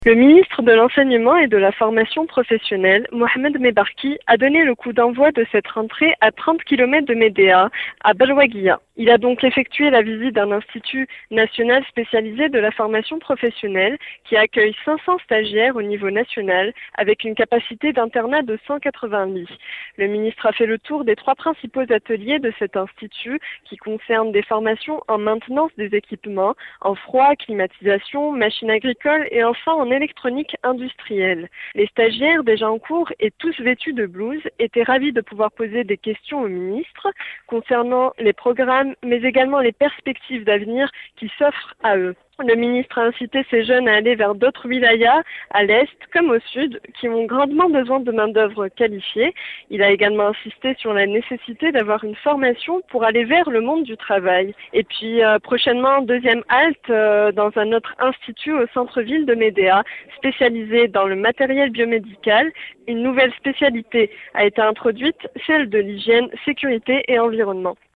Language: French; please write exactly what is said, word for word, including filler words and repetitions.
Le ministre de l'Enseignement et de la Formation professionnelle, Mohamed Mebarki, a donné le coup d'envoi de cette rentrée à trente kilomètres de Médéa, à Belwaguia. Il a donc effectué la visite d'un institut national spécialisé de la formation professionnelle qui accueille cinq cents stagiaires au niveau national avec une capacité d'internat de cent quatre-vingts lits. Le ministre a fait le tour des trois principaux ateliers de cet institut qui concernent des formations en maintenance des équipements, en froid, climatisation, machines agricoles et enfin en électronique industrielle. Les stagiaires déjà en cours et tous vêtus de blouse étaient ravis de pouvoir poser des questions au ministre concernant les programmes mais également les perspectives d'avenir qui s'offrent à eux. Le ministre a incité ces jeunes à aller vers d'autres wilayas, à l'est comme au sud, qui ont grandement besoin de main-d'œuvre qualifiée. Il a également insisté sur la nécessité d'avoir une formation pour aller vers le monde du travail. Et puis euh, prochainement, deuxième halte euh, dans un autre institut au centre-ville de Médéa, spécialisé dans le matériel biomédical. Une nouvelle spécialité a été introduite, celle de l'hygiène, sécurité et environnement.